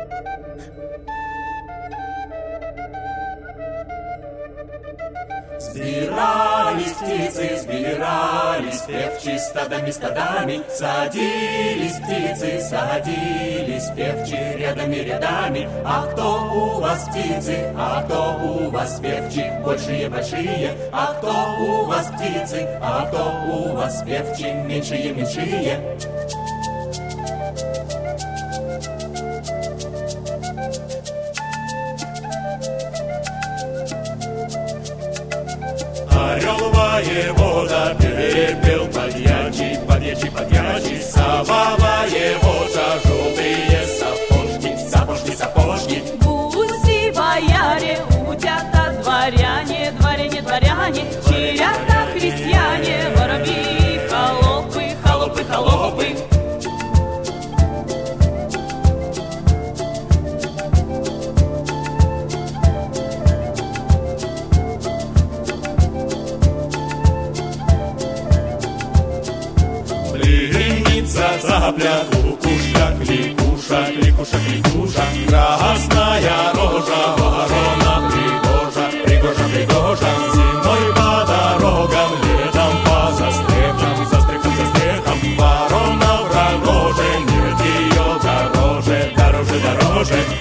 Сбирались птицы, сбирались певчи стадами, садились птицы, садились певчи рядами. А кто у вас птицы, а кто у вас певчи, большие, а кто у вас птицы, а кто у вас певчи, меньшие. Орел воевода перепел подьячий, сова воевода, желтые сапожки. Гуси бояре, утята дворяне, чирята крестьяне, воробьи, холопы. Запля, кликуша, красная рожа, ворона пригожа, зимой по дорогам, летом по застрехам, ворона в рогоже, нет ее дороже.